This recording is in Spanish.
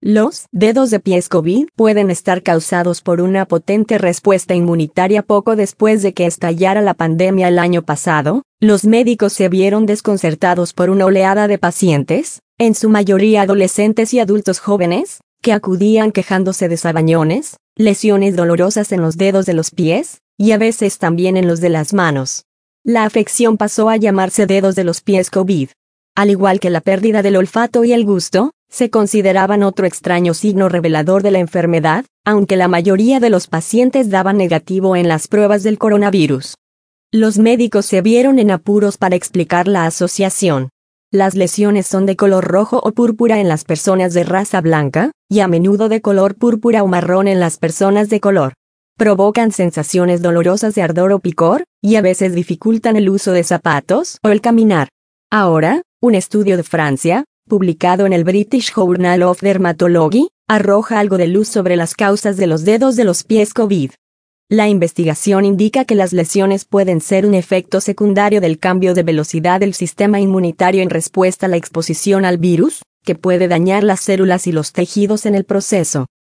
Los dedos de pies COVID pueden estar causados por una potente respuesta inmunitaria poco después de que estallara la pandemia el año pasado. Los médicos se vieron desconcertados por una oleada de pacientes, en su mayoría adolescentes y adultos jóvenes, que acudían quejándose de sabañones, lesiones dolorosas en los dedos de los pies, y a veces también en los de las manos. La afección pasó a llamarse dedos de los pies COVID. Al igual que la pérdida del olfato y el gusto, se consideraban otro extraño signo revelador de la enfermedad, aunque la mayoría de los pacientes daban negativo en las pruebas del coronavirus. Los médicos se vieron en apuros para explicar la asociación. Las lesiones son de color rojo o púrpura en las personas de raza blanca, y a menudo de color púrpura o marrón en las personas de color. Provocan sensaciones dolorosas de ardor o picor, y a veces dificultan el uso de zapatos o el caminar. Ahora, un estudio de Francia, publicado en el British Journal of Dermatology, arroja algo de luz sobre las causas de los dedos de los pies COVID. La investigación indica que las lesiones pueden ser un efecto secundario del cambio de velocidad del sistema inmunitario en respuesta a la exposición al virus, que puede dañar las células y los tejidos en el proceso.